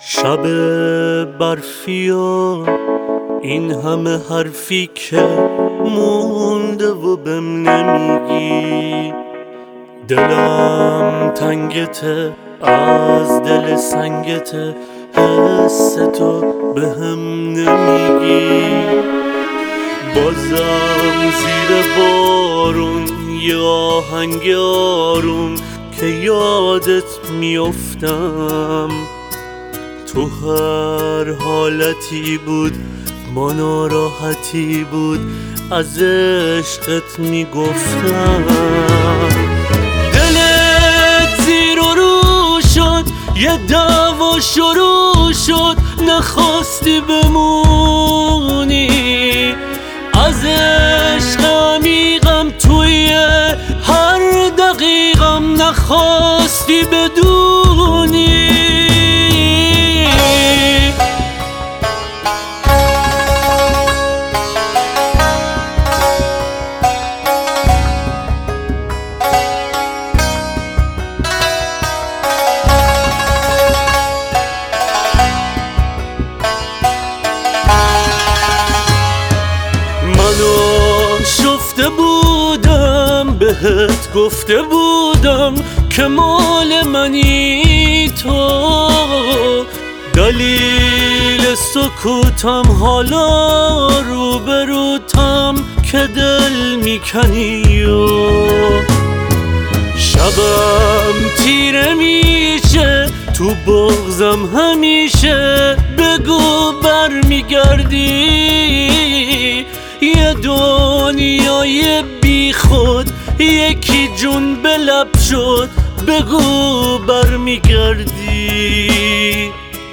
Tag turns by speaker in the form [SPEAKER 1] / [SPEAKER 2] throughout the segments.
[SPEAKER 1] شب برفی و این همه حرفی که مونده و بهم نمیگی. دلم تنگته از دل سنگته، حس تو بهم نمیگی. بازم زیر بارون یه آهنگ آروم که یادت میافتم. تو هر حالتی بود ما ناراحتی بود از عشقت میگفتم. دلت زیر و رو شد یه دعوا شروع شد، نخواستی بمونی. از عشق عمیقم توی هر دقیقم نخواستی بدونی. شفته بودم بهت گفته بودم که مال منی تو. دلیل سکوتم حالا روبروتم که دل میکنی و شبم تیره میشه تو بغضم همیشه. بگو برمیگردی یه دنیای بی خود، یکی جون به لب شد. بگو برمیگردی.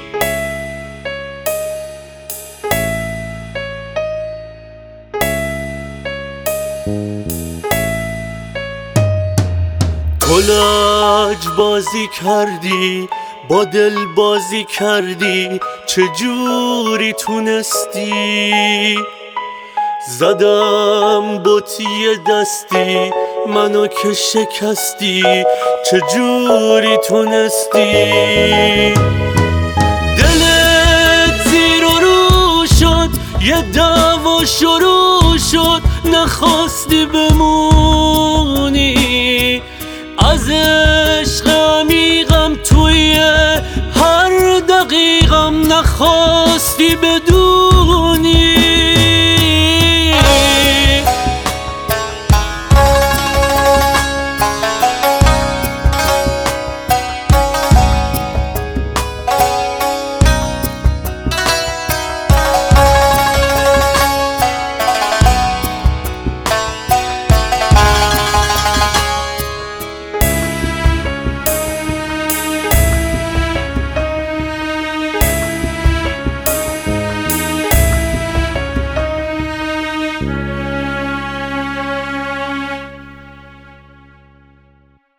[SPEAKER 1] کلاج بازی کردی با دل بازی کردی، چجوری تونستی؟ زدم بطی دستی منو که شکستی، چجوری تونستی؟ دلت زیر و رو شد یه دعوا شروع شد، نخواستی بمونی. از عشق عمیقم توی هر دقیقم نخواستی بدونی.